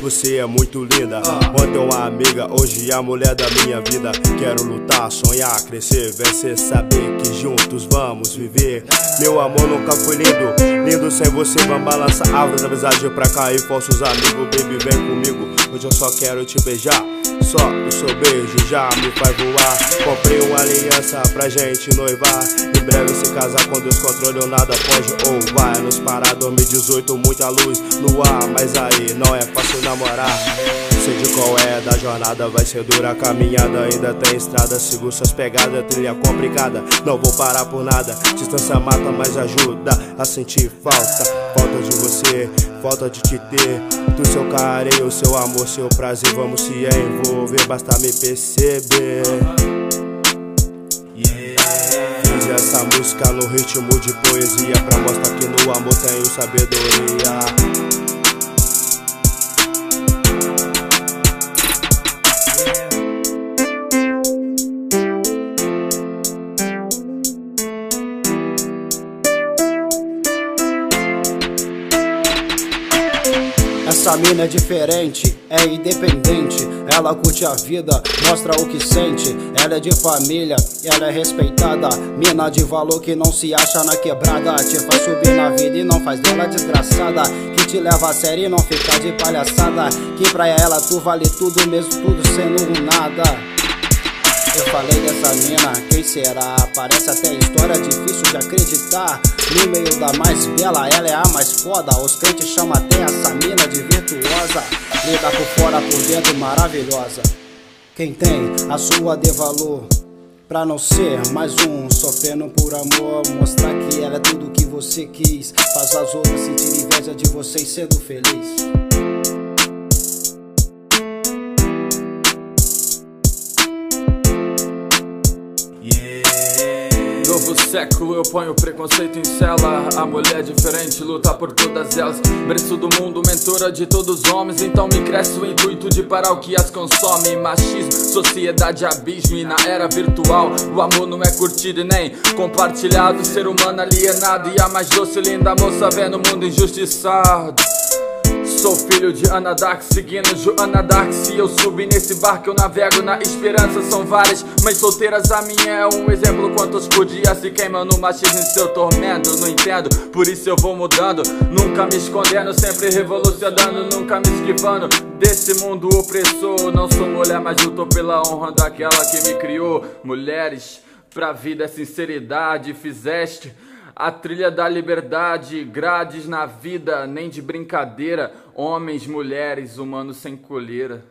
você é muito linda. Ontem uma amiga, hoje a mulher da minha vida. Quero lutar, sonhar, crescer, vencer, saber que juntos vamos viver. Meu amor nunca foi lindo, lindo sem você. Vamos balançar árvore da amizade pra cair falsos amigos. Baby, vem comigo, hoje eu só quero te beijar. Só o seu beijo já me faz voar. Comprei uma aliança pra gente noivar. Em breve se casar com Deus, controle ou nada pode ou vai nos parar. 2018, muita luz no ar, mas aí não é fácil namorar. Sei de qual é da jornada, vai ser dura a caminhada. Ainda tem estrada, sigo suas pegadas, trilha complicada. Não vou parar por nada, distância mata, mas ajuda a sentir falta. Falta de você, falta de te ter. Do seu carinho, seu amor, seu prazer. Vamos se envolver, basta me perceber. Fiz essa música no ritmo de poesia, pra mostrar que no amor tenho sabedoria. Essa mina é diferente, é independente. Ela curte a vida, mostra o que sente. Ela é de família, ela é respeitada. Mina de valor que não se acha na quebrada. Te faz subir na vida e não faz dela desgraçada. Que te leva a sério e não fica de palhaçada. Que pra ela tu vale tudo, mesmo tudo sendo um nada. Eu falei dessa mina, quem será? Parece até história difícil de acreditar. No meio da mais bela, ela é a mais foda. Os crentes chamam até essa mina de virtuosa. Linda por fora, por dentro, maravilhosa. Quem tem a sua dê valor, pra não ser mais um sofrendo por amor. Mostrar que ela é tudo que você quis. Faz as outras sentir inveja de vocês sendo feliz. Novo século, eu ponho preconceito em cela. A mulher diferente luta por todas elas. Mereço do mundo, mentora de todos os homens. Então me cresce o intuito de parar o que as consome. Machismo, sociedade, abismo. E na era virtual o amor não é curtido e nem compartilhado. Ser humano alienado e a mais doce e linda moça vendo o mundo injustiçado. Sou filho de Ana Dark, seguindo Joana Dark. Se eu subir nesse barco eu navego na esperança. São várias mães solteiras, a minha é um exemplo. Quantos por dia se queimam no machismo em seu tormento. Não entendo, por isso eu vou mudando. Nunca me escondendo, sempre revolucionando. Nunca me esquivando desse mundo opressor. Não sou mulher, mas luto pela honra daquela que me criou. Mulheres, pra vida é sinceridade. Fizeste a trilha da liberdade, grades na vida, nem de brincadeira. Homens, mulheres, humanos sem coleira.